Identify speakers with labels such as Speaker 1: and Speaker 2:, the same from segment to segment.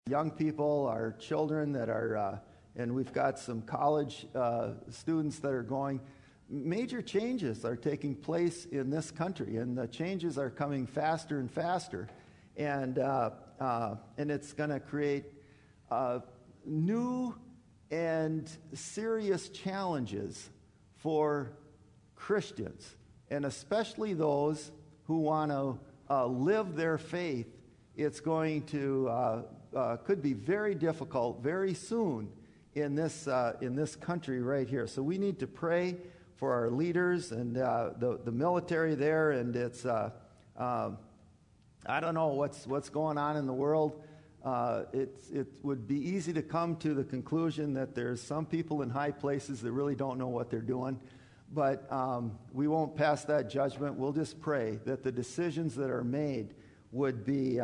Speaker 1: young people, our children that are, and we've got some college students that are going. Major changes are taking place in this country, and the changes are coming faster and faster, and it's going to create new and serious challenges for Christians, and especially those who want to live their faith. It's going to could be very difficult very soon in this country right here. So we need to pray for our leaders and the military there. And it's I don't know what's going on in the world. It would be easy to come to the conclusion that there's some people in high places that really don't know what they're doing. But we won't pass that judgment. We'll just pray that the decisions that are made would be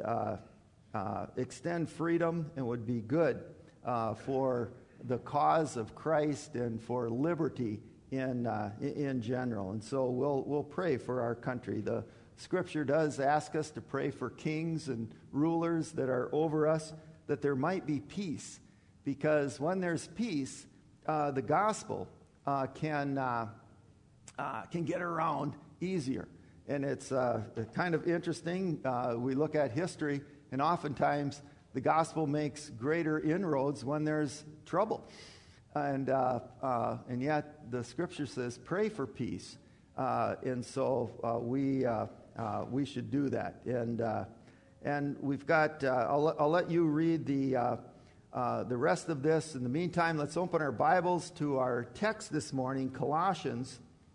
Speaker 1: extend freedom and would be good for the cause of Christ and for liberty in general. And so we'll pray for our country. The Scripture does ask us to pray for kings and rulers that are over us, that there might be peace, because when there's peace, the gospel can get around easier. And it's kind of interesting. We look at history, and oftentimes the gospel makes greater inroads when there's trouble. And yet the Scripture says, pray for peace. And so we should do that. And we've got, I'll let you read the rest of this. In the meantime, let's open our Bibles to our text this morning, Colossians,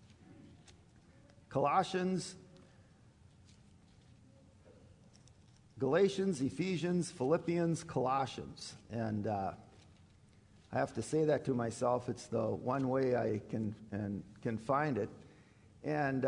Speaker 1: Galatians, Ephesians, Philippians, Colossians. And I have to say that to myself. It's the one way I can find it. And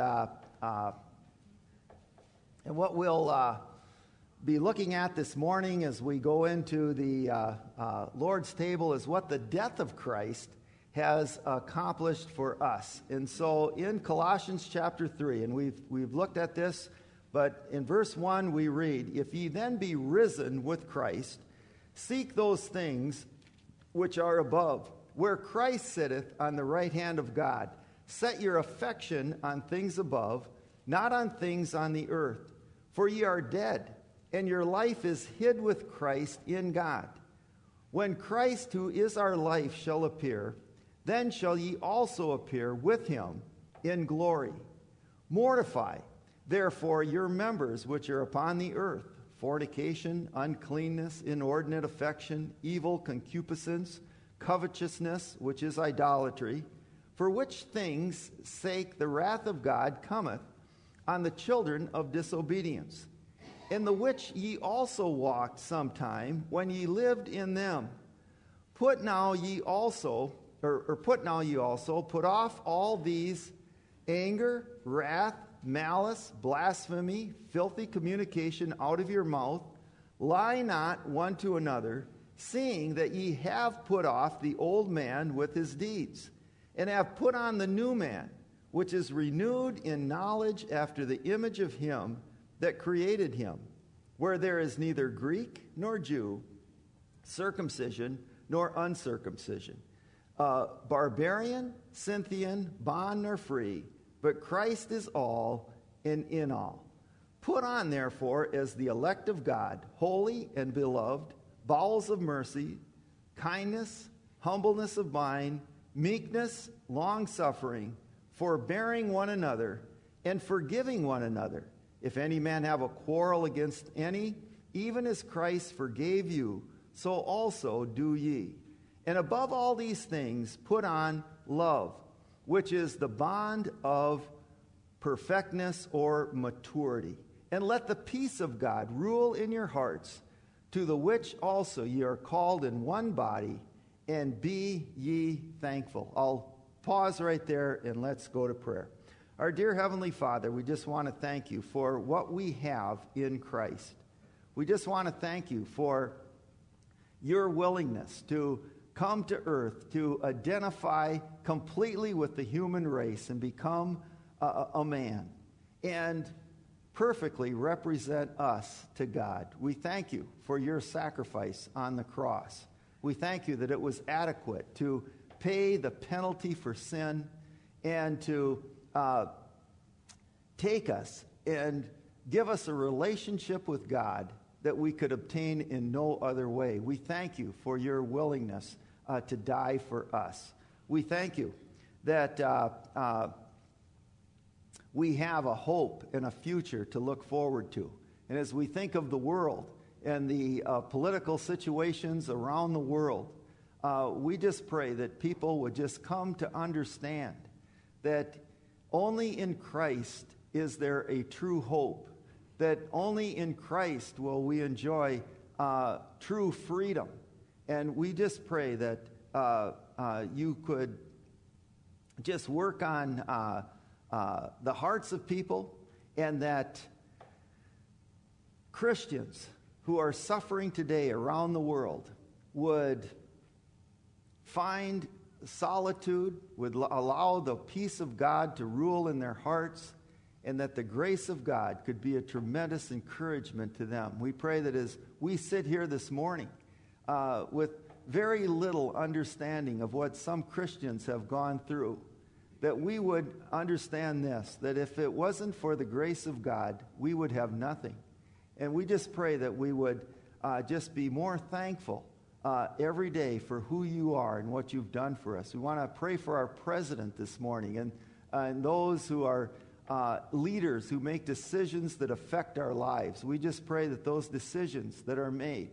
Speaker 1: what we'll be looking at this morning as we go into the Lord's table is what the death of Christ has accomplished for us. And so in Colossians chapter 3, and we've looked at this, but in verse 1 we read, "If ye then be risen with Christ, seek those things which are above, where Christ sitteth on the right hand of God. Set your affection on things above, not on things on the earth. For ye are dead, and your life is hid with Christ in God. When Christ, who is our life, shall appear, then shall ye also appear with him in glory. Mortify, therefore, your members which are upon the earth, fornication, uncleanness, inordinate affection, evil concupiscence, covetousness, which is idolatry, for which things' sake the wrath of God cometh on the children of disobedience, in the which ye also walked sometime when ye lived in them. Put ye also, put off all these: anger, wrath, malice, blasphemy, filthy communication out of your mouth. Lie not one to another, seeing that ye have put off the old man with his deeds, and have put on the new man, which is renewed in knowledge after the image of him that created him, where there is neither Greek nor Jew, circumcision nor uncircumcision, barbarian, Scythian, bond nor free, but Christ is all and in all. Put on, therefore, as the elect of God, holy and beloved, bowels of mercy, kindness, humbleness of mind, meekness, long-suffering, forbearing one another, and forgiving one another. If any man have a quarrel against any, even as Christ forgave you, so also do ye. And above all these things, put on love, which is the bond of perfectness or maturity. And let the peace of God rule in your hearts, to the which also ye are called in one body, and be ye thankful." I'll pause right there and let's go to prayer. Our dear Heavenly Father, we just want to thank you for what we have in Christ. We just want to thank you for your willingness to come to earth, to identify completely with the human race and become a man, and perfectly represent us to God. We thank you for your sacrifice on the cross. We thank you that it was adequate to pay the penalty for sin and to take us and give us a relationship with God that we could obtain in no other way. We thank you for your willingness to die for us. We thank you that we have a hope and a future to look forward to. And as we think of the world and the political situations around the world, we just pray that people would just come to understand that only in Christ is there a true hope, that only in Christ will we enjoy true freedom. And we just pray that you could just work on the hearts of people, and that Christians who are suffering today around the world would find solitude, would allow the peace of God to rule in their hearts, and that the grace of God could be a tremendous encouragement to them. We pray that as we sit here this morning with very little understanding of what some Christians have gone through, that we would understand this, that if it wasn't for the grace of God, we would have nothing. And we just pray that we would just be more thankful every day for who you are and what you've done for us. We want to pray for our president this morning and those who are leaders who make decisions that affect our lives. We just pray that those decisions that are made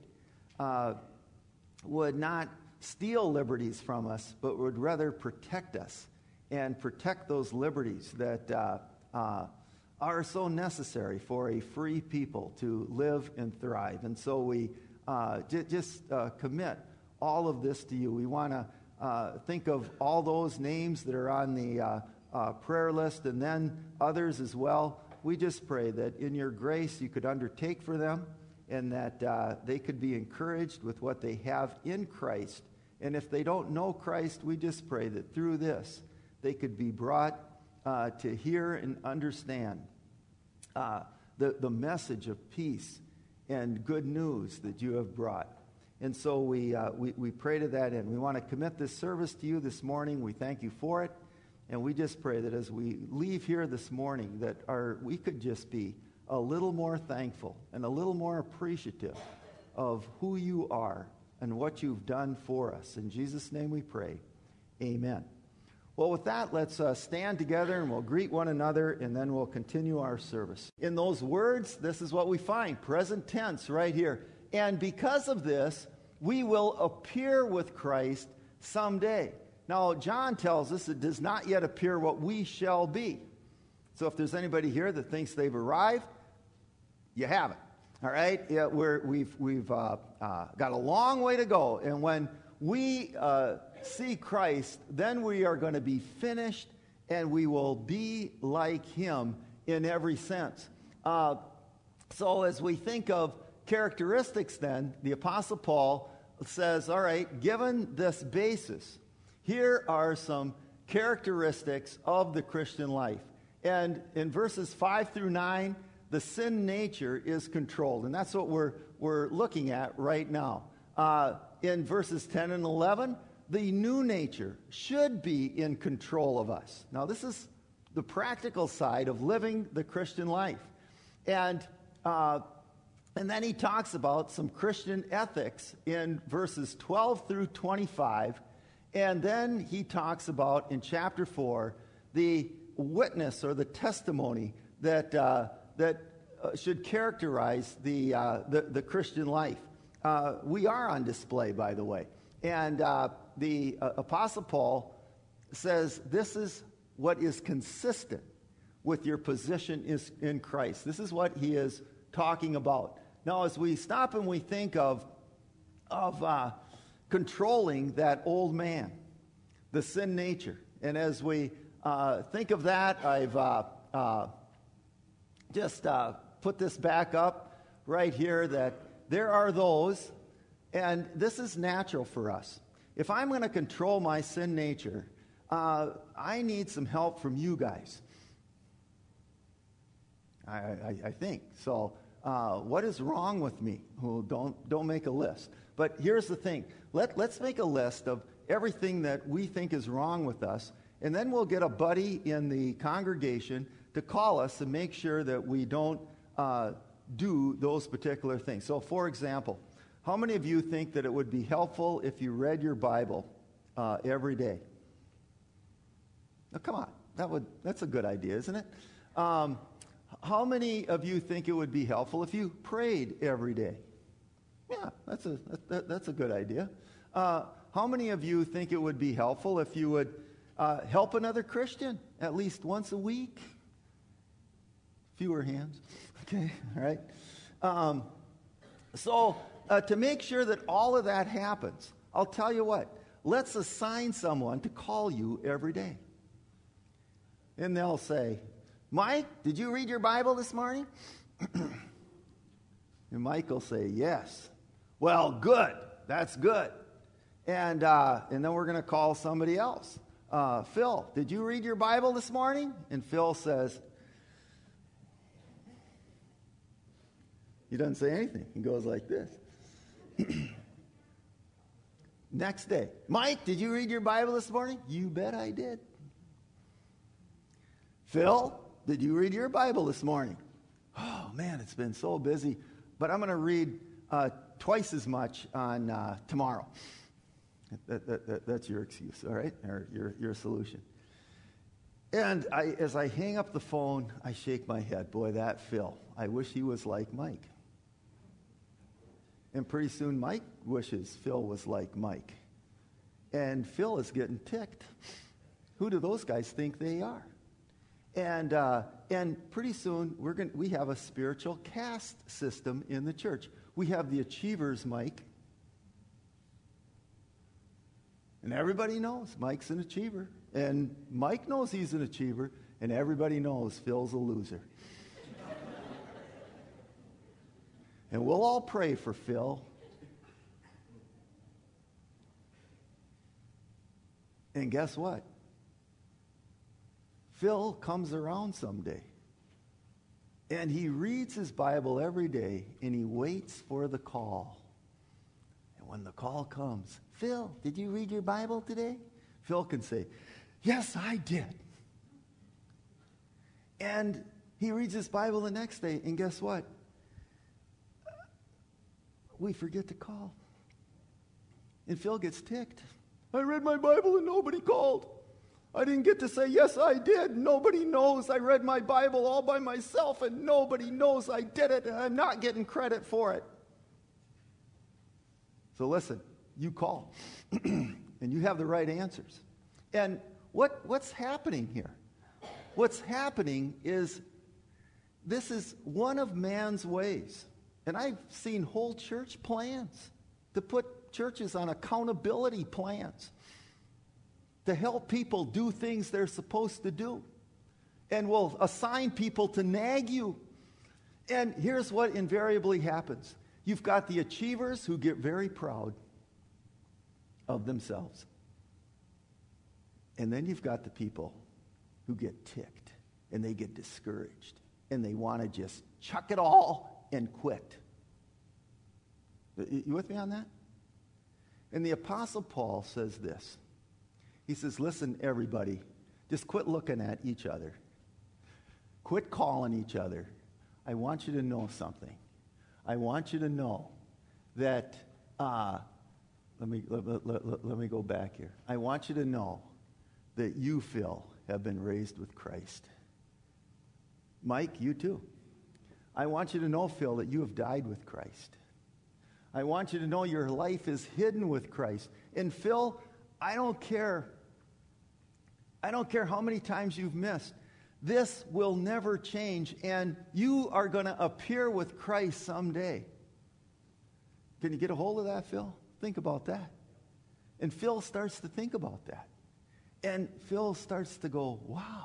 Speaker 1: would not steal liberties from us, but would rather protect us and protect those liberties that are so necessary for a free people to live and thrive. And so we just commit all of this to you. We want to think of all those names that are on the prayer list, and then others as well. We just pray that in your grace you could undertake for them, and that they could be encouraged with what they have in Christ. And if they don't know Christ, we just pray that through this they could be brought to hear and understand the message of peace and good news that you have brought. And so we pray to that end. We want to commit this service to you this morning. We thank you for it. And we just pray that as we leave here this morning, that we could just be a little more thankful and a little more appreciative of who you are and what you've done for us. In Jesus' name we pray. Amen. Well, with that, let's stand together and we'll greet one another, and then we'll continue our service. In those words, this is what we find, present tense right here. And because of this, we will appear with Christ someday. Now, John tells us it does not yet appear what we shall be. So if there's anybody here that thinks they've arrived, you haven't. All right? Yeah, we've got a long way to go. And when we see Christ, then we are going to be finished, and we will be like him in every sense. So as we think of characteristics then, the Apostle Paul says, all right, given this basis, here are some characteristics of the Christian life. And in verses 5 through 9, the sin nature is controlled. And that's what we're looking at right now. In verses 10 and 11, the new nature should be in control of us. Now, this is the practical side of living the Christian life. And then he talks about some Christian ethics in verses 12 through 25. And then he talks about, in chapter 4, the witness or the testimony that should characterize the Christian life. We are on display, by the way. And the Apostle Paul says this is what is consistent with your position in Christ. This is what he is talking about. Now, as we stop and we think of controlling that old man, the sin nature, and as we think of that, I've just put this back up right here, that there are those, and this is natural for us. If I'm going to control my sin nature, I need some help from you guys. I think. So what is wrong with me? Well, don't make a list. But here's the thing. Let's make a list of everything that we think is wrong with us, and then we'll get a buddy in the congregation to call us and make sure that we don't do those particular things. So, for example, how many of you think that it would be helpful if you read your Bible every day? Now, come on. That's a good idea, isn't it? How many of you think it would be helpful if you prayed every day? Yeah, that's a good idea. How many of you think it would be helpful if you would help another Christian at least once a week? Fewer hands. Okay, all right. So to make sure that all of that happens, I'll tell you what. Let's assign someone to call you every day. And they'll say, Mike, did you read your Bible this morning? And Mike will say, yes. Well, good. That's good. And then we're going to call somebody else. Phil, did you read your Bible this morning? And Phil says, he doesn't say anything. He goes like this. Next day, Mike, did you read your Bible this morning? You bet I did. Phil, did you read your Bible this morning? Oh, man, it's been so busy. But I'm going to read twice as much on tomorrow. That's your excuse, all right? Or your solution. And as I hang up the phone, I shake my head. Boy, that Phil. I wish he was like Mike. And pretty soon Mike wishes Phil was like Mike. And Phil is getting ticked. Who do those guys think they are? And pretty soon we have a spiritual caste system in the church. We have the achievers, Mike. And everybody knows Mike's an achiever. And Mike knows he's an achiever. And everybody knows Phil's a loser. And we'll all pray for Phil. And guess what? Phil comes around someday. And he reads his Bible every day, and he waits for the call. And when the call comes, Phil, did you read your Bible today? Phil can say, yes, I did. And he reads his Bible the next day, and guess what? We forget to call. And Phil gets ticked. I read my Bible and nobody called. I didn't get to say, yes, I did. Nobody knows I read my Bible all by myself, and nobody knows I did it, and I'm not getting credit for it. So listen, you call, and you have the right answers. And what's happening here? What's happening is this is one of man's ways. And I've seen whole church plans to put churches on accountability plans to help people do things they're supposed to do. And will assign people to nag you. And here's what invariably happens. You've got the achievers who get very proud of themselves. And then you've got the people who get ticked and they get discouraged and they want to just chuck it all and quit. You with me on that? And the Apostle Paul says this. He says, listen, everybody, just quit looking at each other. Quit calling each other. I want you to know something. I want you to know that, let me go back here. I want you to know that you, Phil, have been raised with Christ. Mike, you too. I want you to know, Phil, that you have died with Christ. I want you to know your life is hidden with Christ. And Phil, I don't care how many times you've missed. This will never change, and you are going to appear with Christ someday. Can you get a hold of that, Phil? Think about that. And Phil starts to think about that. And Phil starts to go,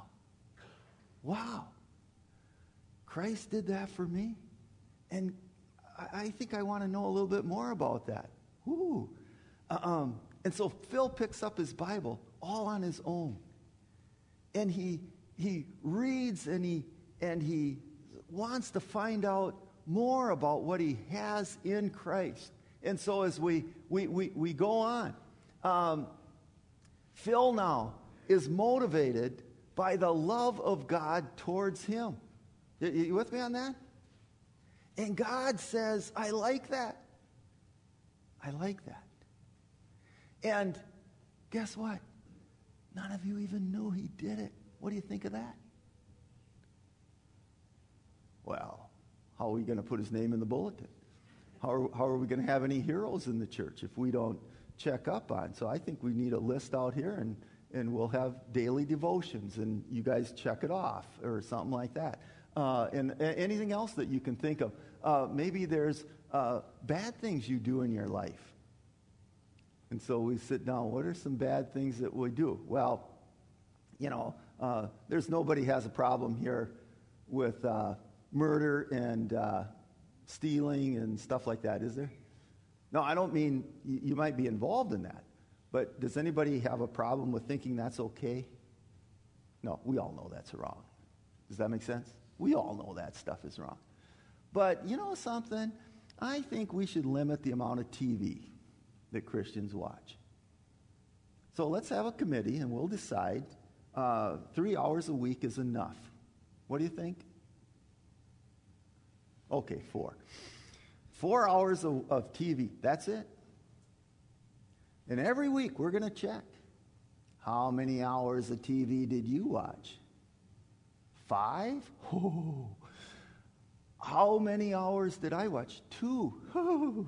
Speaker 1: wow. Christ did that for me. And I think I want to know a little bit more about that. And so Phil picks up his Bible all on his own. And he reads and he wants to find out more about what he has in Christ. And so as we go on, Phil now is motivated by the love of God towards him. You with me on that? And God says, I like that. I like that. And guess what? None of you even knew he did it. What do you think of that? Well, how are we going to put his name in the bulletin? How are we going to have any heroes in the church if we don't check up on? So I think we need a list out here, and we'll have daily devotions, and you guys check it off or something like that. And anything else that you can think of. Maybe there's bad things you do in your life. And so we sit down, what are some bad things that we do? Well, there's nobody has a problem here with murder and stealing and stuff like that, is there? No, I don't mean you might be involved in that. But does anybody have a problem with thinking that's okay? No, we all know that's wrong. Does that make sense? We all know that stuff is wrong. But you know something? I think we should limit the amount of TV that Christians watch. So let's have a committee and we'll decide 3 hours a week is enough. What do you think? Okay, 4. 4 hours of TV, that's it. And every week we're going to check. How many hours of TV did you watch? 5? Oh. How many hours did I watch? 2. Oh.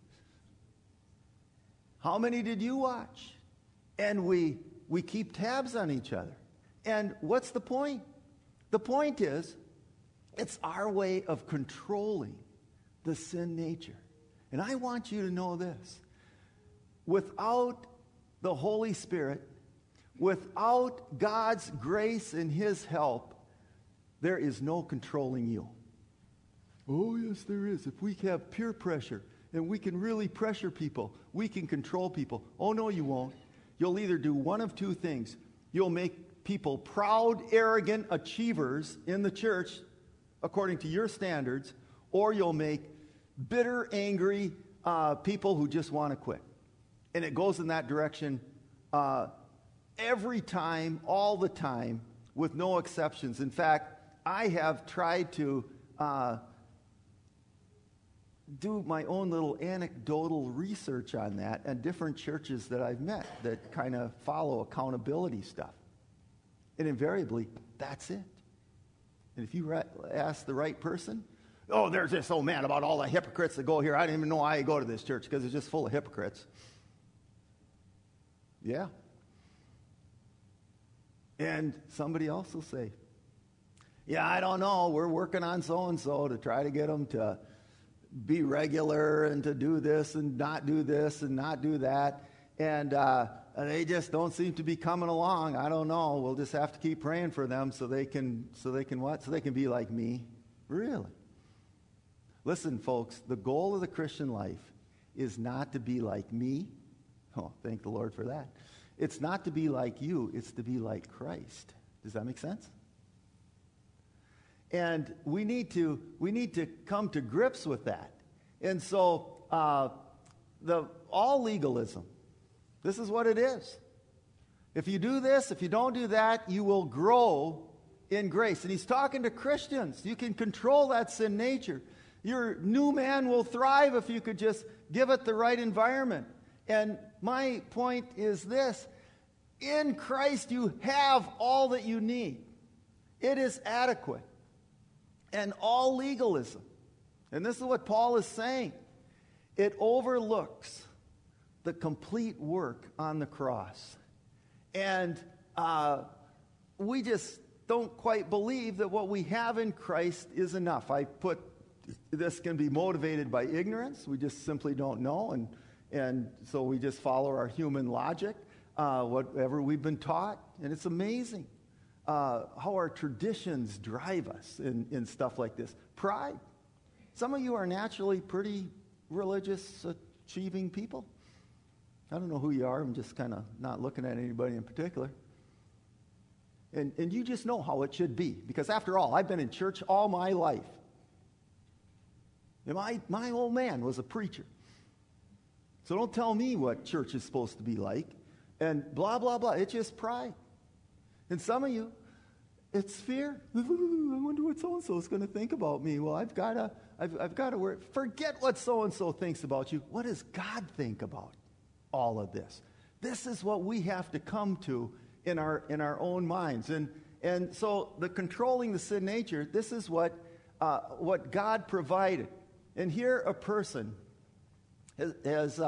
Speaker 1: How many did you watch? And we keep tabs on each other. And what's the point? The point is, it's our way of controlling the sin nature. And I want you to know this. Without the Holy Spirit, without God's grace and his help, there is no controlling you. Oh, yes, there is. If we have peer pressure and we can really pressure people, we can control people. Oh, no, you won't. You'll either do one of two things. You'll make people proud, arrogant achievers in the church, according to your standards, or you'll make bitter, angry people who just want to quit. And it goes in that direction every time, all the time, with no exceptions. In fact, I have tried to do my own little anecdotal research on that at different churches that I've met that kind of follow accountability stuff. And invariably, that's it. And if you ask the right person, oh, there's this old man about all the hypocrites that go here. I didn't even know why I go to this church because it's just full of hypocrites. Yeah. And somebody else will say, yeah, I don't know. We're working on so-and-so to try to get them to be regular and to do this and not do this and not do that. And they just don't seem to be coming along. I don't know. We'll just have to keep praying for them so they can what? So they can be like me. Really? Listen, folks, the goal of the Christian life is not to be like me. Oh, thank the Lord for that. It's not to be like you. It's to be like Christ. Does that make sense? And we need to come to grips with that. And so all legalism, this is what it is. If you do this, if you don't do that, you will grow in grace. And he's talking to Christians. You can control that sin nature. Your new man will thrive if you could just give it the right environment. And my point is this. In Christ, you have all that you need. It is adequate. And all legalism, and this is what Paul is saying, it overlooks the complete work on the cross. And we just don't quite believe that what we have in Christ is enough. This can be motivated by ignorance. We just simply don't know, and so we just follow our human logic, whatever we've been taught, and it's amazing how our traditions drive us in stuff like this. Pride. Some of you are naturally pretty religious, achieving people. I don't know who you are. I'm just kind of not looking at anybody in particular. And you just know how it should be. Because after all, I've been in church all my life. And my old man was a preacher. So don't tell me what church is supposed to be like. And blah, blah, blah. It's just pride. And some of you, it's fear. I wonder what so-and-so is going to think about me. Well, I've got to worry. Forget what so-and-so thinks about you. What does God think about all of this? This is what we have to come to in our own minds. And so the controlling the sin nature, this is what God provided. And here a person is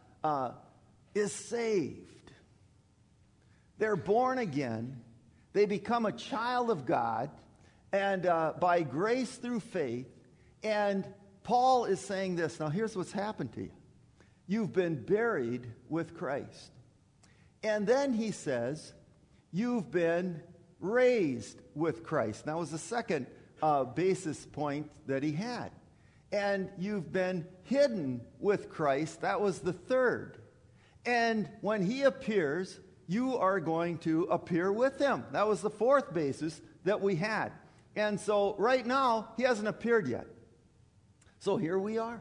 Speaker 1: saved. They're born again. They become a child of God, and by grace through faith. And Paul is saying this. Now, here's what's happened to you. You've been buried with Christ. And then he says, you've been raised with Christ. That was the second basis point that he had. And you've been hidden with Christ. That was the third. And when he appears, you are going to appear with him. That was the fourth basis that we had. And so right now, he hasn't appeared yet. So here we are.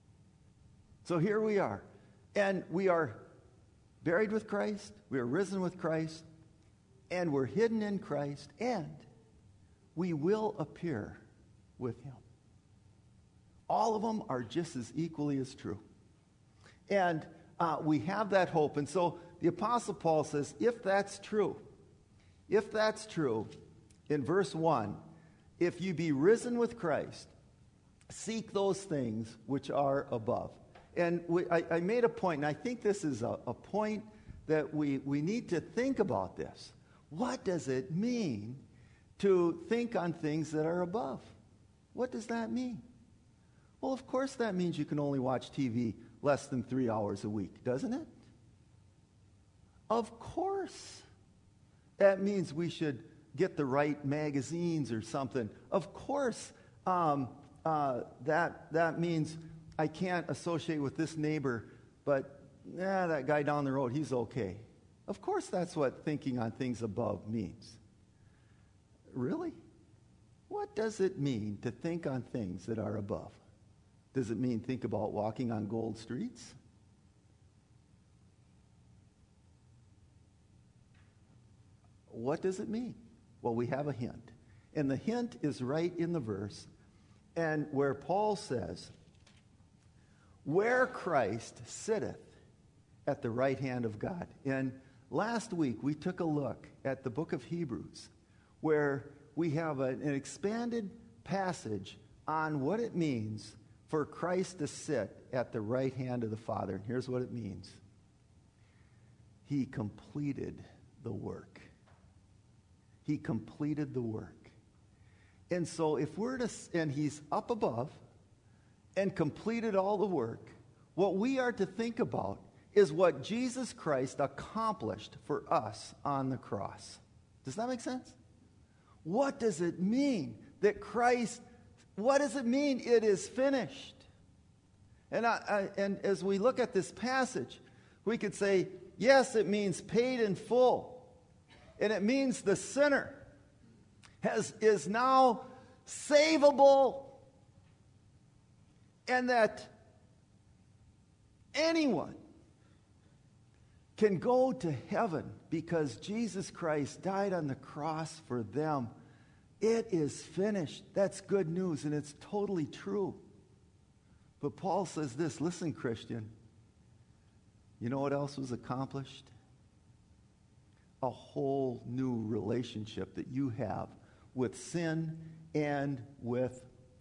Speaker 1: And we are buried with Christ. We are risen with Christ. And we're hidden in Christ. And we will appear with him. All of them are just as equally as true. And we have that hope. And so the Apostle Paul says, if that's true, in verse 1, if you be risen with Christ, seek those things which are above. And I made a point, and I think this is a point that we need to think about this. What does it mean to think on things that are above? What does that mean? Well, of course that means you can only watch TV less than 3 hours a week, doesn't it? Of course. That means we should get the right magazines or something. Of course, that means I can't associate with this neighbor, but that guy down the road, he's okay. Of course that's what thinking on things above means. Really? What does it mean to think on things that are above? Does it mean think about walking on gold streets? What does it mean? Well, we have a hint. And the hint is right in the verse, and where Paul says, where Christ sitteth at the right hand of God. And last week we took a look at the book of Hebrews, where we have an expanded passage on what it means for Christ to sit at the right hand of the Father. And here's what it means. He completed the work. He completed the work. And so if we're to, and he's up above and completed all the work, what we are to think about is what Jesus Christ accomplished for us on the cross. Does that make sense? What does it mean that Christ, what does it mean it is finished? And as we look at this passage, we could say, yes, it means paid in full. And it means the sinner is now savable, and that anyone can go to heaven because Jesus Christ died on the cross for them. It is finished. That's good news, and it's totally true. But Paul says this, listen, Christian, you know what else was accomplished? A whole new relationship that you have with sin and with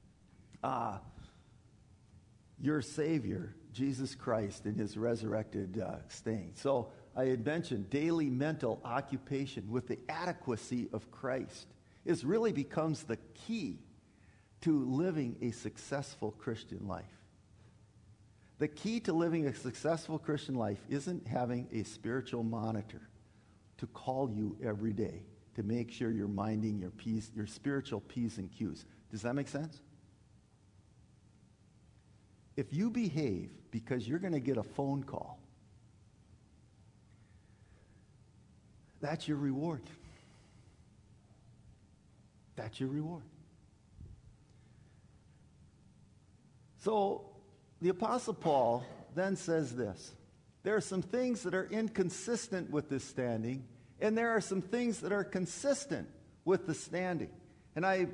Speaker 1: your Savior, Jesus Christ, in his resurrected state. So I had mentioned daily mental occupation with the adequacy of Christ. It really becomes the key to living a successful Christian life. The key to living a successful Christian life isn't having a spiritual monitor to call you every day to make sure you're minding your spiritual P's and Q's. Does that make sense? If you behave because you're going to get a phone call, that's your reward. That's your reward. So the Apostle Paul then says this. There are some things that are inconsistent with this standing, and there are some things that are consistent with the standing. And I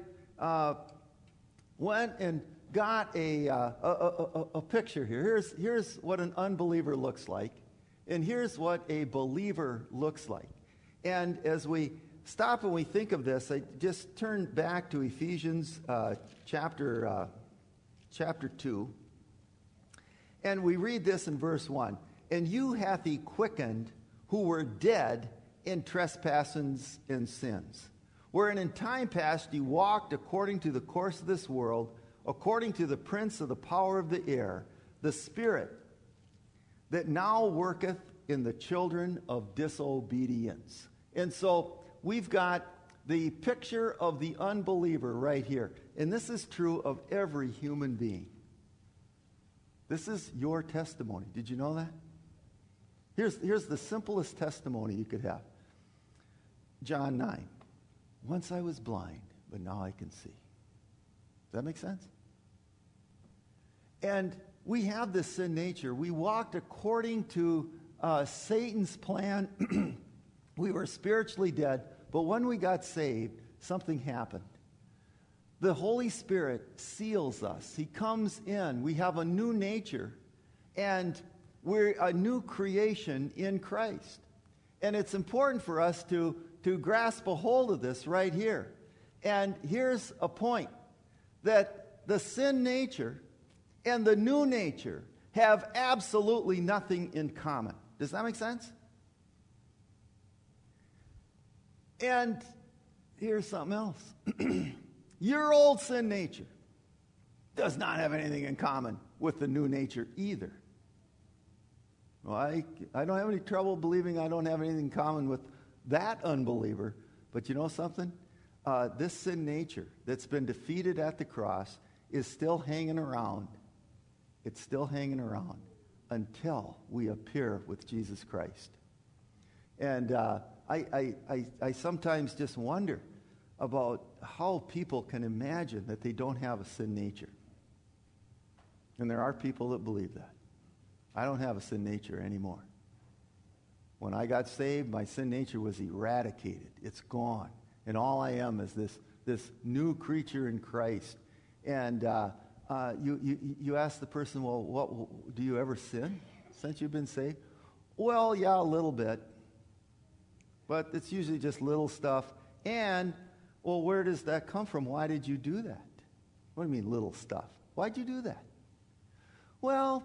Speaker 1: went and got a picture here. Here's what an unbeliever looks like, and here's what a believer looks like. And as we stop and we think of this, I just turn back to Ephesians chapter 2, and we read this in verse 1. And you hath he quickened who were dead in trespasses and sins, wherein in time past ye walked according to the course of this world, according to the prince of the power of the air, the spirit that now worketh in the children of disobedience. And so we've got the picture of the unbeliever right here. And this is true of every human being. This is your testimony. Did you know that? Here's the simplest testimony you could have. John 9. Once I was blind, but now I can see. Does that make sense? And we have this sin nature. We walked according to Satan's plan. We were spiritually dead, but when we got saved, something happened. The Holy Spirit seals us. He comes in. We have a new nature, and we're a new creation in Christ. And it's important for us to grasp a hold of this right here. And here's a point, that the sin nature and the new nature have absolutely nothing in common. Does that make sense? And here's something else. Your old sin nature does not have anything in common with the new nature either. Well, I don't have any trouble believing I don't have anything in common with that unbeliever. But you know something? This sin nature that's been defeated at the cross is still hanging around. It's still hanging around until we appear with Jesus Christ. And I sometimes just wonder about how people can imagine that they don't have a sin nature. And there are people that believe that. I don't have a sin nature anymore. When I got saved, my sin nature was eradicated. It's gone. And all I am is this new creature in Christ. And you ask the person, well, what do you ever sin since you've been saved? Well, yeah, a little bit. But it's usually just little stuff. And, well, where does that come from? Why did you do that? What do you mean little stuff? Why'd you do that? Well,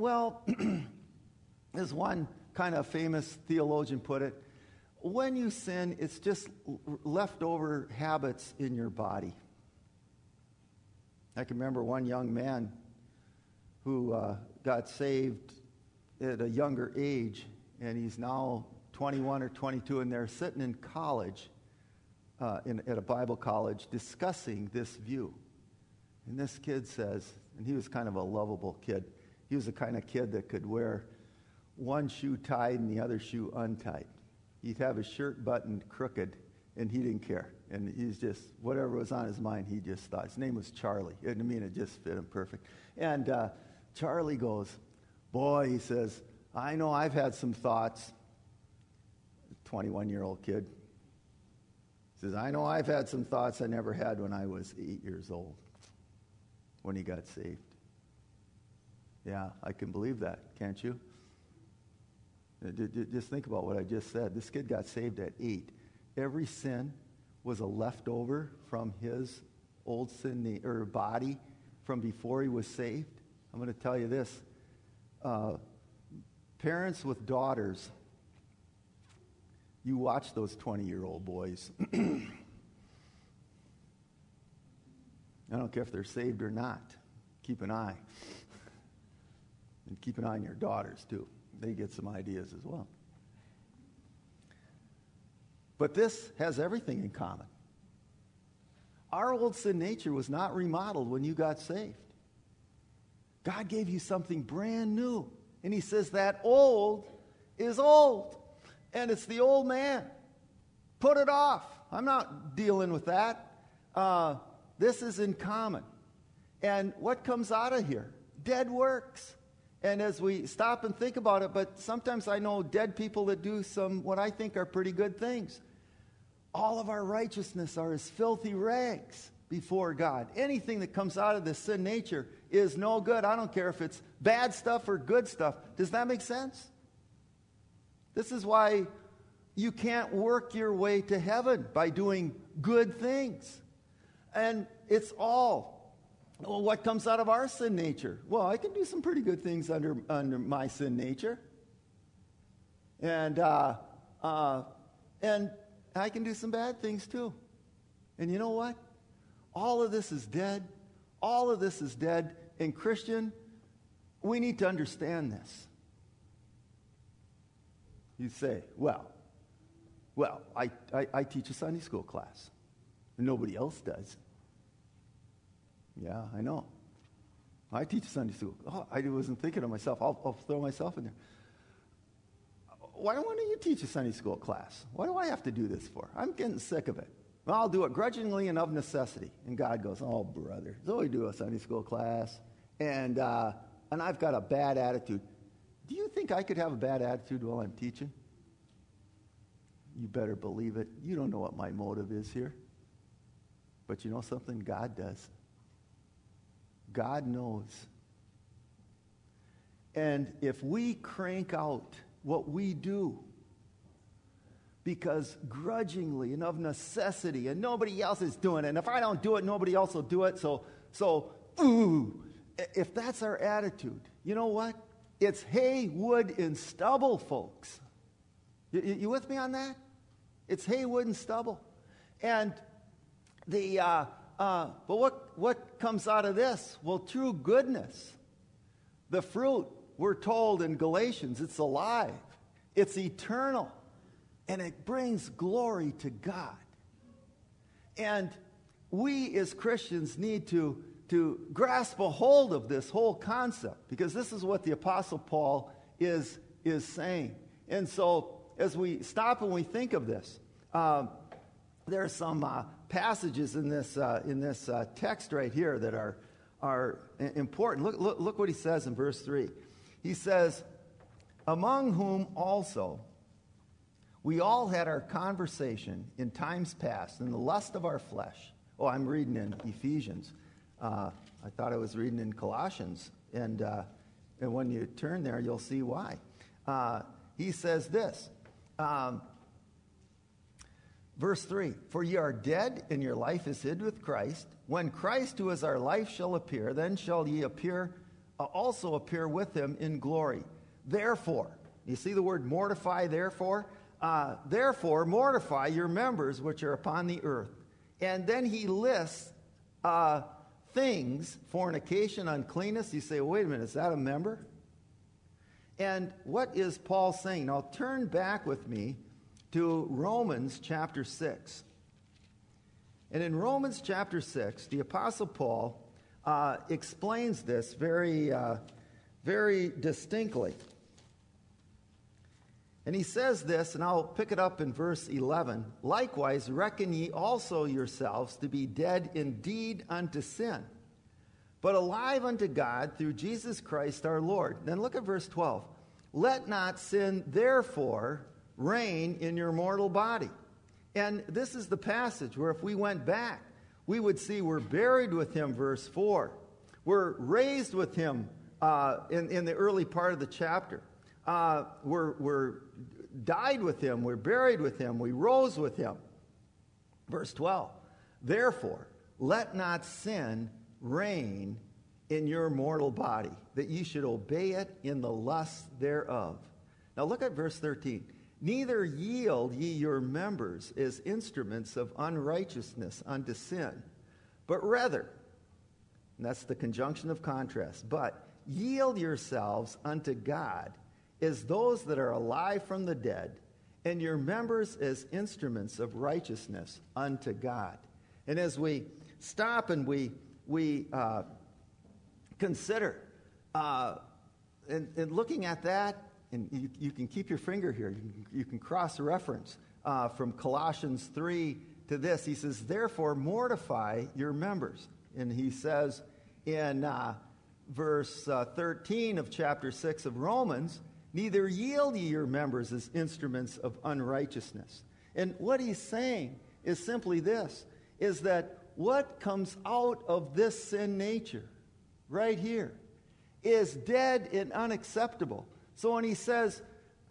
Speaker 1: as one kind of famous theologian put it, when you sin, it's just leftover habits in your body. I can remember one young man who got saved at a younger age, and he's now 21 or 22, and they're sitting in college, at a Bible college, discussing this view. And this kid says, and he was kind of a lovable kid, he was the kind of kid that could wear one shoe tied and the other shoe untied. He'd have his shirt buttoned crooked, and he didn't care. And he's just, whatever was on his mind, he just thought. His name was Charlie. I mean, it just fit him perfect. And Charlie goes, boy, he says, I know I've had some thoughts. 21-year-old kid. He says, I know I've had some thoughts I never had when I was 8 years old, when he got saved. Yeah, I can believe that, can't you? Just think about what I just said. This kid got saved at 8. Every sin was a leftover from his old sin or body from before he was saved. I'm going to tell you this. Parents with daughters, you watch those 20-year-old boys. I don't care if they're saved or not. Keep an eye. And keep an eye on your daughters, too. They get some ideas as well. But this has everything in common. Our old sin nature was not remodeled when you got saved. God gave you something brand new. And he says that old is old. And it's the old man. Put it off. I'm not dealing with that. This is in common. And what comes out of here? Dead works. And as we stop and think about it, but sometimes I know dead people that do some what I think are pretty good things. All of our righteousness are as filthy rags before God. Anything that comes out of this sin nature is no good. I don't care if it's bad stuff or good stuff. Does that make sense? This is why you can't work your way to heaven by doing good things. And it's all, well, what comes out of our sin nature? Well, I can do some pretty good things under my sin nature. And I can do some bad things too. And you know what? All of this is dead. All of this is dead. And Christian, we need to understand this. You say, well, I teach a Sunday school class. And nobody else does. Yeah, I know. I teach Sunday school. Oh, I wasn't thinking of myself. I'll throw myself in there. Why don't you teach a Sunday school class? What do I have to do this for? I'm getting sick of it. Well, I'll do it grudgingly and of necessity. And God goes, oh, brother, so we do a Sunday school class. And I've got a bad attitude. Do you think I could have a bad attitude while I'm teaching? You better believe it. You don't know what my motive is here. But you know something? God does. God knows. And if we crank out what we do because grudgingly and of necessity and nobody else is doing it, and if I don't do it, nobody else will do it, so if that's our attitude, you know what? It's hay, wood, and stubble, folks. You with me on that? It's hay, wood, and stubble. And but what comes out of this? Well, true goodness. The fruit, we're told in Galatians, it's alive. It's eternal. And it brings glory to God. And we as Christians need to grasp a hold of this whole concept, because this is what the Apostle Paul is saying. And so as we stop and we think of this, there are some passages in this text right here that are important. Look what he says in verse 3. He says, among whom also we all had our conversation in times past in the lust of our flesh. Oh, I'm reading in Ephesians. I thought I was reading in Colossians. And when you turn there, you'll see why. He says this. Verse 3, for ye are dead, and your life is hid with Christ. When Christ, who is our life, shall appear, then shall ye also appear with him in glory. Therefore, you see the word mortify, therefore? Therefore, mortify your members which are upon the earth. And then he lists things, fornication, uncleanness. You say, well, wait a minute, is that a member? And what is Paul saying? Now turn back with me to Romans chapter 6. And in Romans chapter 6, the Apostle Paul explains this very distinctly. And he says this, and I'll pick it up in verse 11. Likewise, reckon ye also yourselves to be dead indeed unto sin, but alive unto God through Jesus Christ our Lord. Then look at verse 12. Let not sin therefore reign in your mortal body. And this is the passage where if we went back, we would see we're buried with him, verse 4. We're raised with him in the early part of the chapter. We're died with him. We're buried with him. We rose with him. Verse 12. Therefore, let not sin reign in your mortal body, that ye should obey it in the lust thereof. Now look at verse 13. Neither yield ye your members as instruments of unrighteousness unto sin, but rather, and that's the conjunction of contrast, but yield yourselves unto God as those that are alive from the dead, and your members as instruments of righteousness unto God. And as we stop and we consider, and looking at that, and you can keep your finger here. You can cross-reference from Colossians 3 to this. He says, therefore, mortify your members. And he says in verse 13 of chapter 6 of Romans, neither yield ye your members as instruments of unrighteousness. And what he's saying is simply this, is that what comes out of this sin nature right here is dead and unacceptable. So when he says,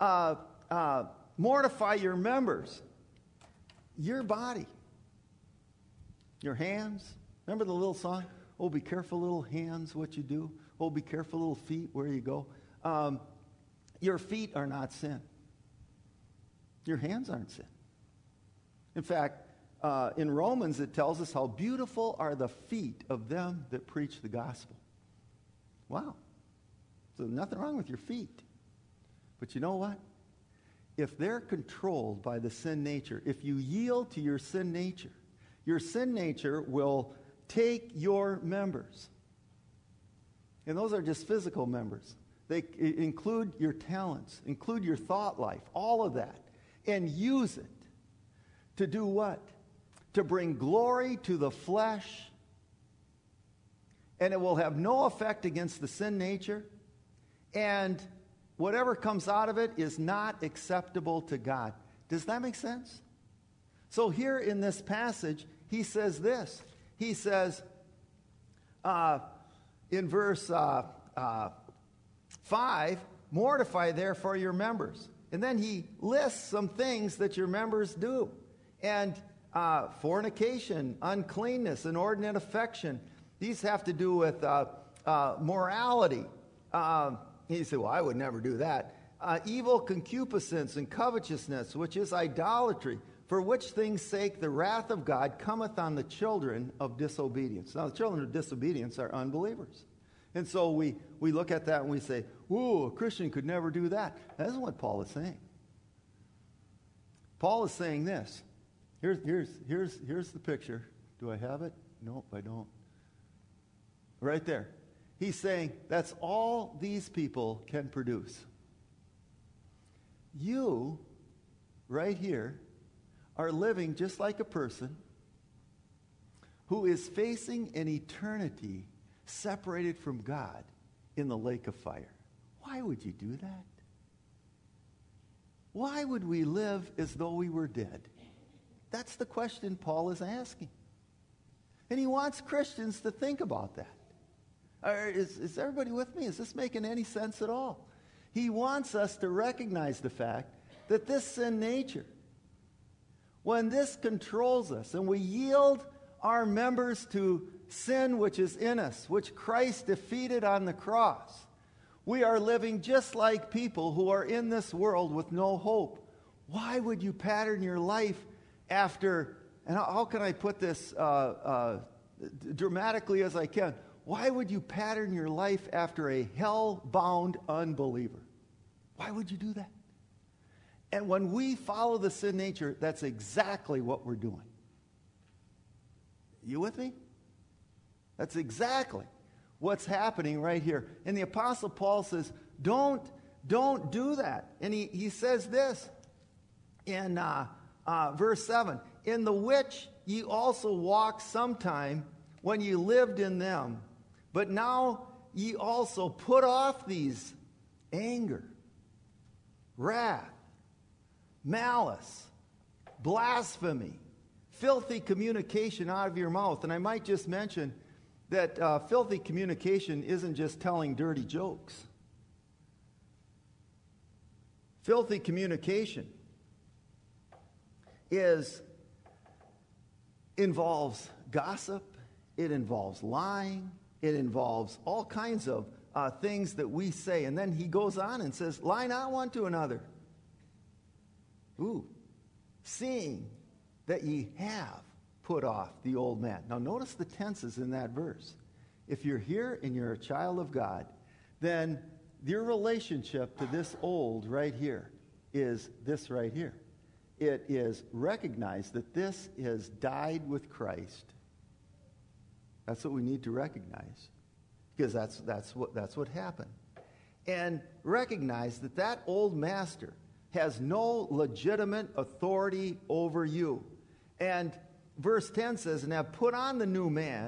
Speaker 1: mortify your members, your body, your hands. Remember the little song? Oh, be careful, little hands, what you do. Oh, be careful, little feet, where you go. Your feet are not sin. Your hands aren't sin. In fact, in Romans, it tells us how beautiful are the feet of them that preach the gospel. Wow. So nothing wrong with your feet. But you know what? If they're controlled by the sin nature, if you yield to your sin nature will take your members. And those are just physical members. They include your talents, include your thought life, all of that, and use it to do what? To bring glory to the flesh, and it will have no effect against the sin nature, and whatever comes out of it is not acceptable to God. Does that make sense? So here in this passage, he says this. He says in verse 5, mortify therefore your members. And then he lists some things that your members do. And fornication, uncleanness, inordinate affection. These have to do with morality. He said, well, I would never do that. Evil concupiscence and covetousness, which is idolatry, for which things' sake the wrath of God cometh on the children of disobedience. Now, the children of disobedience are unbelievers. And so we look at that and we say, whoa, a Christian could never do that. That isn't what Paul is saying. Paul is saying this. Here's the picture. Do I have it? Nope, I don't. Right there. He's saying that's all these people can produce. You, right here, are living just like a person who is facing an eternity separated from God in the lake of fire. Why would you do that? Why would we live as though we were dead? That's the question Paul is asking. And he wants Christians to think about that. Is everybody with me? Is this making any sense at all? He wants us to recognize the fact that this sin nature, when this controls us and we yield our members to sin which is in us, which Christ defeated on the cross, we are living just like people who are in this world with no hope. Why would you pattern your life after, and how can I put this dramatically as I can, why would you pattern your life after a hell-bound unbeliever? Why would you do that? And when we follow the sin nature, that's exactly what we're doing. You with me? That's exactly what's happening right here. And the Apostle Paul says, don't do that. And he says this in verse 7, in the which ye also walked sometime when ye lived in them, but now ye also put off these: anger, wrath, malice, blasphemy, filthy communication out of your mouth. And I might just mention that filthy communication isn't just telling dirty jokes. Filthy communication involves gossip, it involves lying, it involves all kinds of things that we say. And then he goes on and says, lie not one to another. Ooh, seeing that ye have put off the old man. Now notice the tenses in that verse. If you're here and you're a child of God, then your relationship to this old right here is this right here. It is recognized that this has died with Christ. That's what we need to recognize, because that's what happened. And recognize that old master has no legitimate authority over you. And verse 10 says, and have put on the new man,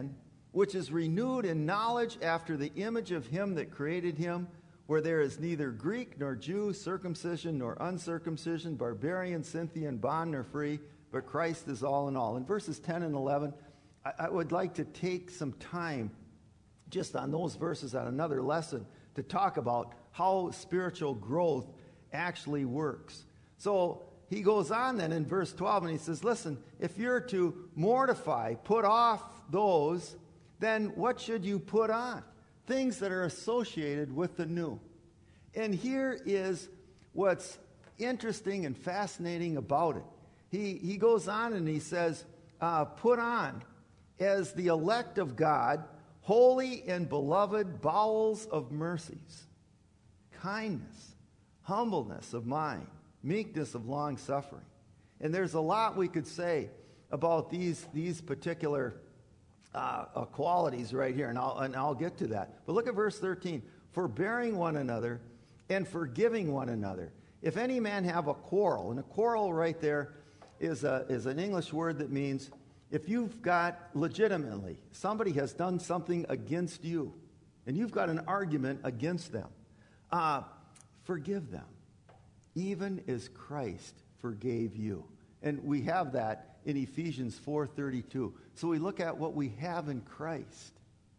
Speaker 1: which is renewed in knowledge after the image of him that created him, where there is neither Greek nor Jew, circumcision nor uncircumcision, barbarian, Scythian, bond nor free, but Christ is all in all. In verses 10 and 11, I would like to take some time just on those verses on another lesson to talk about how spiritual growth actually works. So he goes on then in verse 12 and he says, listen, if you're to mortify, put off those, then what should you put on? Things that are associated with the new. And here is what's interesting and fascinating about it. He goes on and he says, put on as the elect of God, holy and beloved bowels of mercies, kindness, humbleness of mind, meekness of long suffering. And there's a lot we could say about these particular qualities right here, and I'll get to that. But look at verse 13. Forbearing one another and forgiving one another. If any man have a quarrel, and a quarrel right there is an English word that means if you've got legitimately, somebody has done something against you, and you've got an argument against them, forgive them, even as Christ forgave you. And we have that in Ephesians 4:32. So we look at what we have in Christ.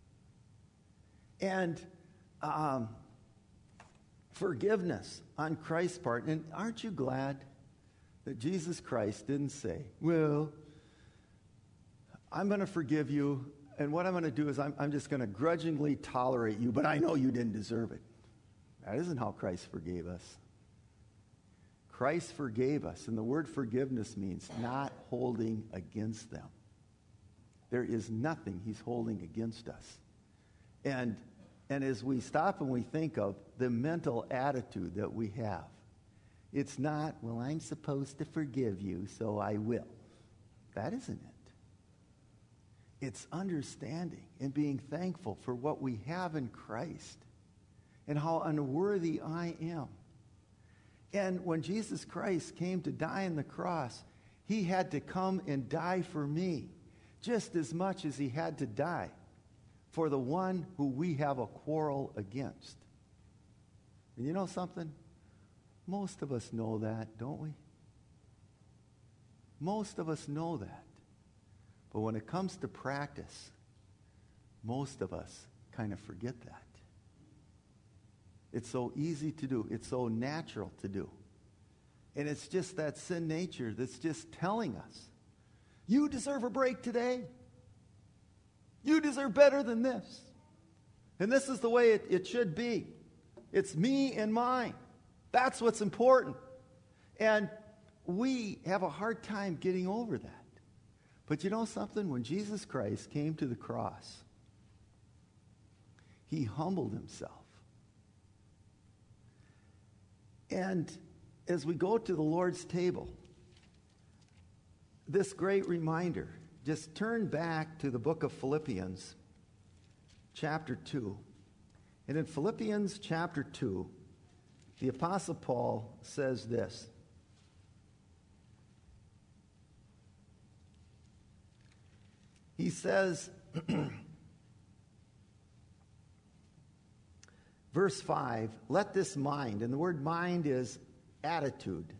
Speaker 1: And forgiveness on Christ's part. And aren't you glad that Jesus Christ didn't say, well, I'm going to forgive you, and what I'm going to do is I'm just going to grudgingly tolerate you, but I know you didn't deserve it. That isn't how Christ forgave us. Christ forgave us, and the word forgiveness means not holding against them. There is nothing he's holding against us. And as we stop and we think of the mental attitude that we have, it's not, well, I'm supposed to forgive you, so I will. That isn't it. It's understanding and being thankful for what we have in Christ and how unworthy I am. And when Jesus Christ came to die on the cross, he had to come and die for me just as much as he had to die for the one who we have a quarrel against. And you know something? Most of us know that, don't we? Most of us know that. But when it comes to practice, most of us kind of forget that. It's so easy to do. It's so natural to do. And it's just that sin nature that's just telling us, you deserve a break today. You deserve better than this. And this is the way it should be. It's me and mine. That's what's important. And we have a hard time getting over that. But you know something? When Jesus Christ came to the cross, he humbled himself. And as we go to the Lord's table, this great reminder, just turn back to the book of Philippians, chapter 2. And in Philippians chapter 2, the Apostle Paul says this. He says, verse 5, let this mind, and the word mind is attitude,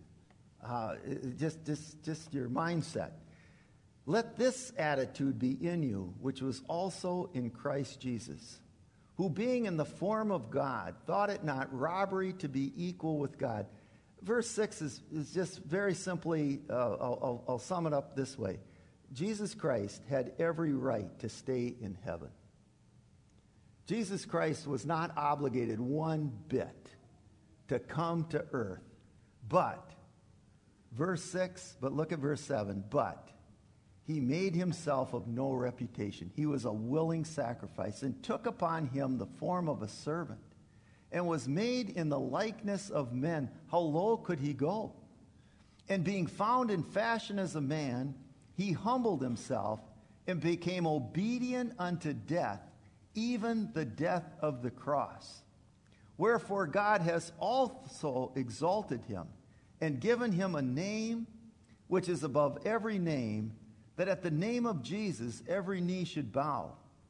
Speaker 1: just your mindset. Let this attitude be in you, which was also in Christ Jesus, who being in the form of God, thought it not robbery to be equal with God. Verse 6 is just very simply, I'll sum it up this way. Jesus Christ had every right to stay in heaven. Jesus Christ was not obligated one bit to come to earth. But, verse 6, but look at verse 7, but he made himself of no reputation. He was a willing sacrifice and took upon him the form of a servant and was made in the likeness of men. How low could he go? And being found in fashion as a man, he humbled himself and became obedient unto death, even the death of the cross. Wherefore God has also exalted him and given him a name which is above every name, that at the name of Jesus every knee should bow,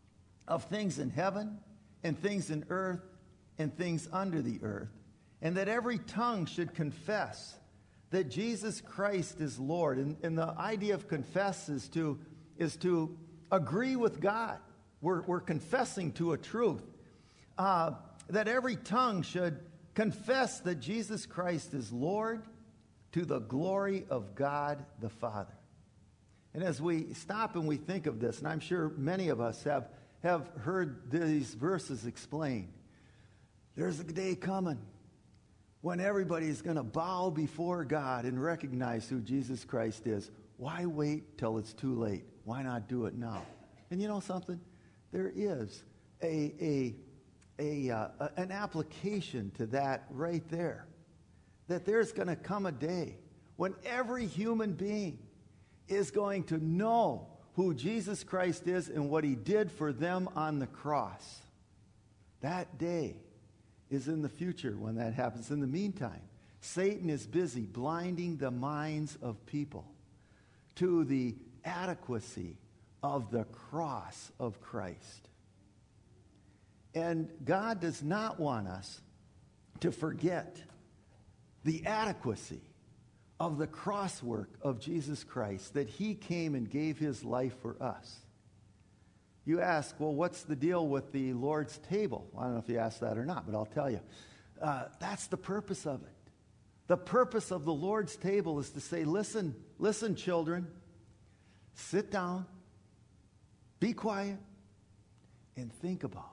Speaker 1: of things in heaven and things in earth and things under the earth, and that every tongue should confess that Jesus Christ is Lord. And the idea of confess is to agree with God. We're confessing to a truth. That every tongue should confess that Jesus Christ is Lord, to the glory of God the Father. And as we stop and we think of this, and I'm sure many of us have heard these verses explained, there's a day coming when everybody's going to bow before God and recognize who Jesus Christ is. Why wait till it's too late? Why not do it now? And you know something? There is an application to that right there. That there's going to come a day when every human being is going to know who Jesus Christ is and what he did for them on the cross. That day is in the future when that happens. In the meantime, Satan is busy blinding the minds of people to the adequacy of the cross of Christ. And God does not want us to forget the adequacy of the cross work of Jesus Christ, that he came and gave his life for us. You ask, well, what's the deal with the Lord's table? I don't know if you asked that or not, but I'll tell you. That's the purpose of it. The purpose of the Lord's table is to say, listen, children, sit down, be quiet, and think about.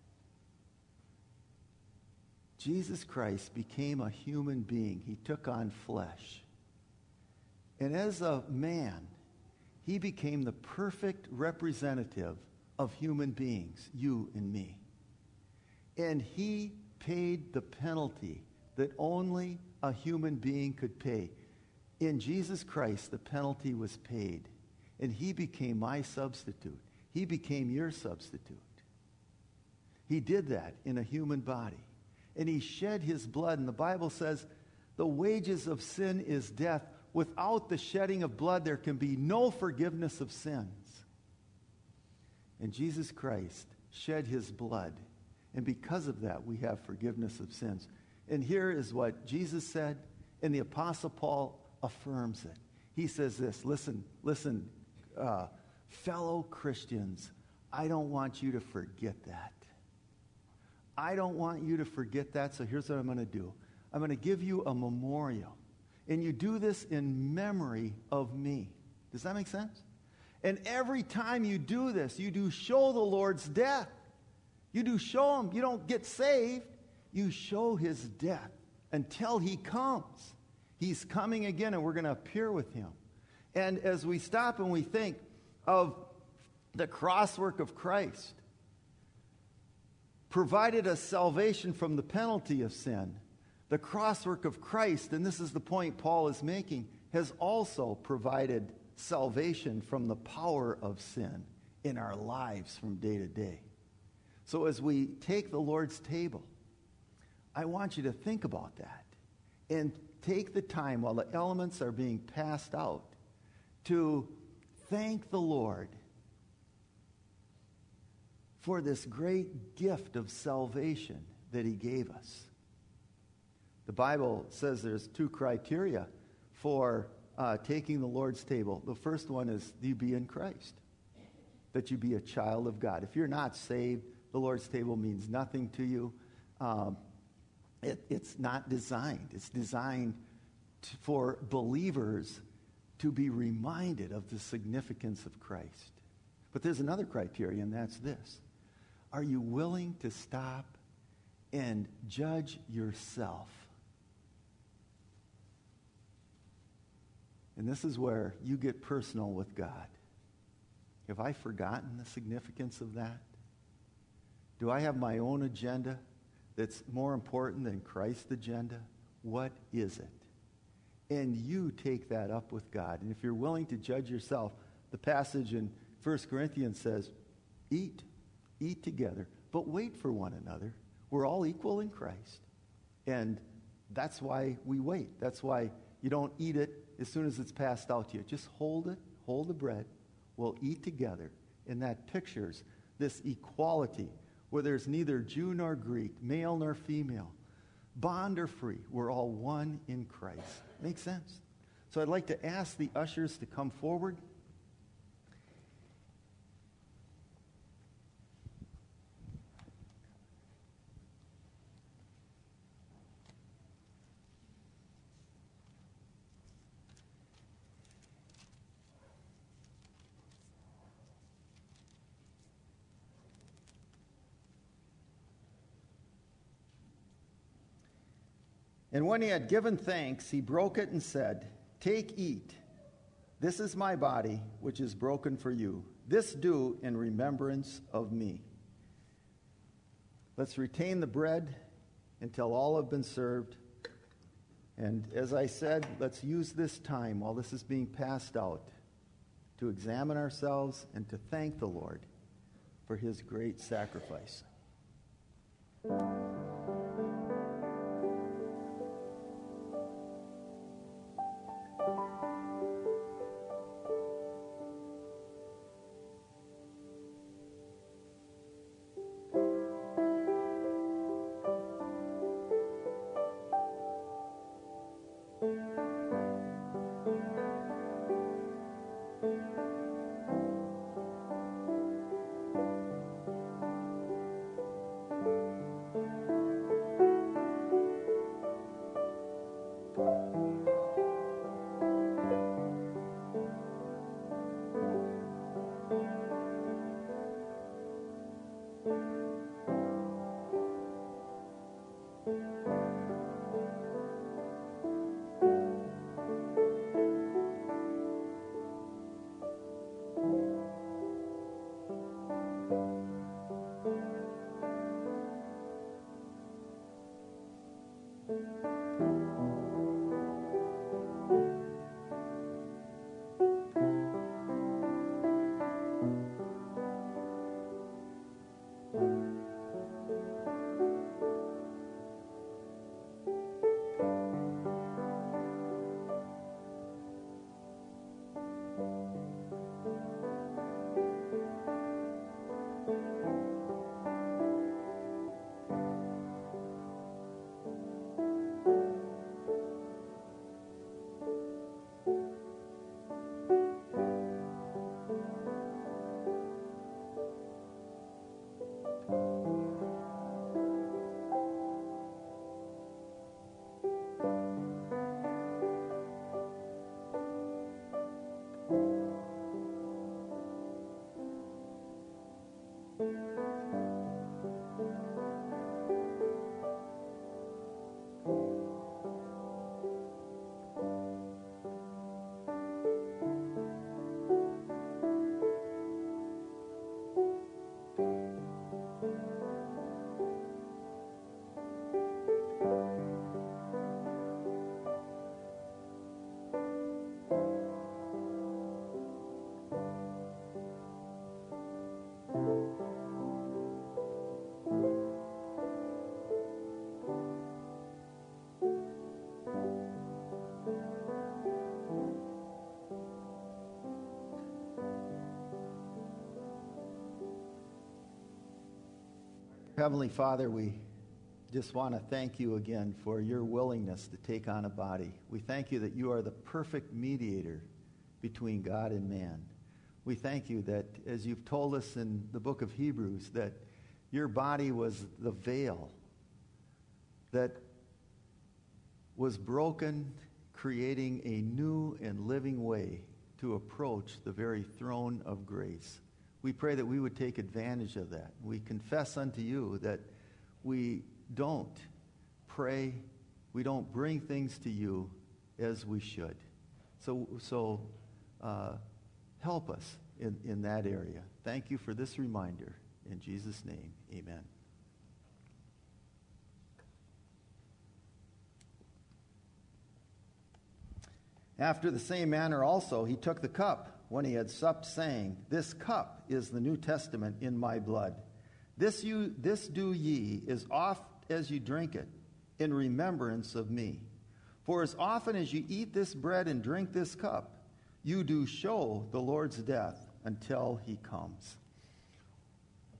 Speaker 1: Jesus Christ became a human being. He took on flesh. And as a man, he became the perfect representative of human beings, you and me. And he paid the penalty that only a human being could pay. In Jesus Christ, the penalty was paid. And he became my substitute. He became your substitute. He did that in a human body. And he shed his blood. And the Bible says, the wages of sin is death. Without the shedding of blood, there can be no forgiveness of sins. And Jesus Christ shed his blood. And because of that, we have forgiveness of sins. And here is what Jesus said, and the Apostle Paul affirms it. He says this, listen, fellow Christians, I don't want you to forget that. I don't want you to forget that, so here's what I'm going to do. I'm going to give you a memorial. And you do this in memory of me. Does that make sense? And every time you do this, you do show the Lord's death. You do show him. You don't get saved. You show his death until he comes. He's coming again, and we're going to appear with him. And as we stop and we think of the cross work of Christ, provided us salvation from the penalty of sin. The cross work of Christ, and this is the point Paul is making, has also provided salvation from the power of sin in our lives from day to day. So as we take the Lord's table, I want you to think about that and take the time while the elements are being passed out to thank the Lord for this great gift of salvation that he gave us. The Bible says there's 2 criteria for taking the Lord's table. The first one is you be in Christ, that you be a child of God. If you're not saved, the Lord's table means nothing to you. It's not designed. It's designed for believers to be reminded of the significance of Christ. But there's another criteria, and that's this. Are you willing to stop and judge yourself? And this is where you get personal with God. Have I forgotten the significance of that? Do I have my own agenda that's more important than Christ's agenda? What is it? And you take that up with God. And if you're willing to judge yourself, the passage in 1 Corinthians says, eat together, but wait for one another. We're all equal in Christ. And that's why we wait. That's why you don't eat it as soon as it's passed out to you. Just hold it, hold the bread. We'll eat together. And that pictures this equality, where there's neither Jew nor Greek, male nor female, bond or free. We're all one in Christ. Makes sense? So I'd like to ask the ushers to come forward. And when he had given thanks, he broke it and said, "Take, eat. This is my body, which is broken for you. This do in remembrance of me." Let's retain the bread until all have been served. And as I said, let's use this time while this is being passed out to examine ourselves and to thank the Lord for his great sacrifice. Heavenly Father, we just want to thank you again for your willingness to take on a body. We thank you that you are the perfect mediator between God and man. We thank you that, as you've told us in the book of Hebrews, that your body was the veil that was broken, creating a new and living way to approach the very throne of grace. We pray that we would take advantage of that. We confess unto you that we don't pray, we don't bring things to you as we should. So help us in that area. Thank you for this reminder. In Jesus' name, amen. After the same manner also, he took the cup when he had supped, saying, "This cup is the New Testament in my blood. This do ye as oft as you drink it, in remembrance of me. For as often as you eat this bread and drink this cup, you do show the Lord's death until he comes."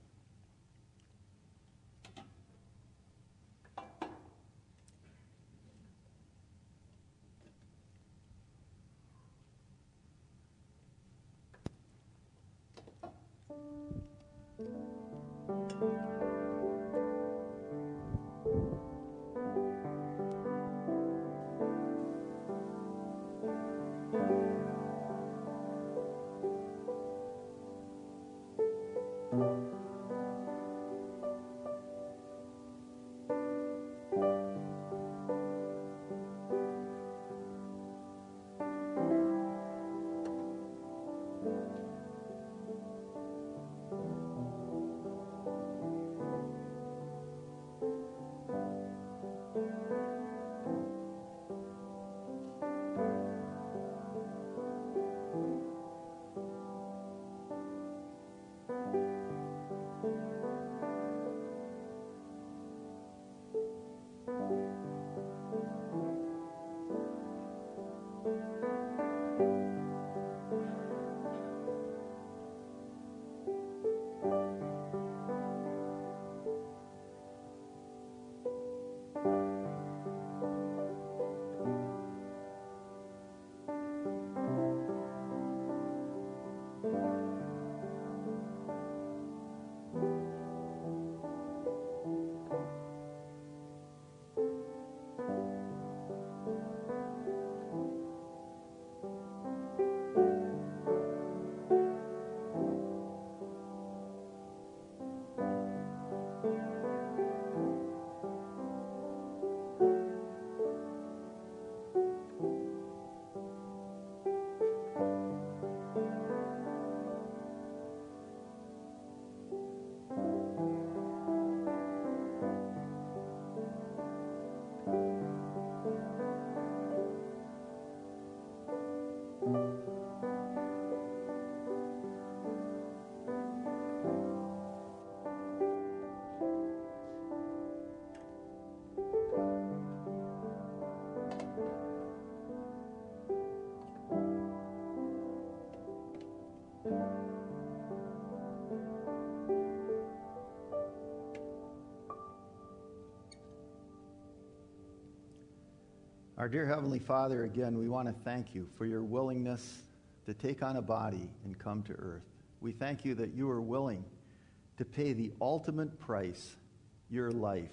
Speaker 1: Our dear Heavenly Father, again, we want to thank you for your willingness to take on a body and come to earth. We thank you that you are willing to pay the ultimate price, your life,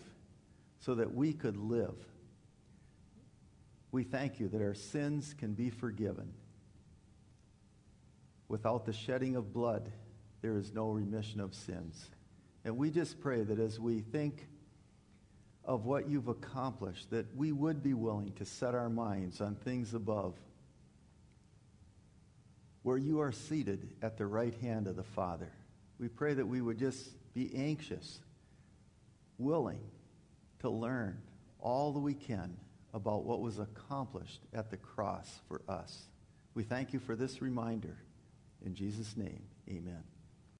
Speaker 1: so that we could live. We thank you that our sins can be forgiven. Without the shedding of blood, there is no remission of sins. And we just pray that as we think of what you've accomplished, that we would be willing to set our minds on things above, where you are seated at the right hand of the Father. We pray that we would just be anxious, willing to learn all that we can about what was accomplished at the cross for us. We thank you for this reminder. In Jesus' name, amen.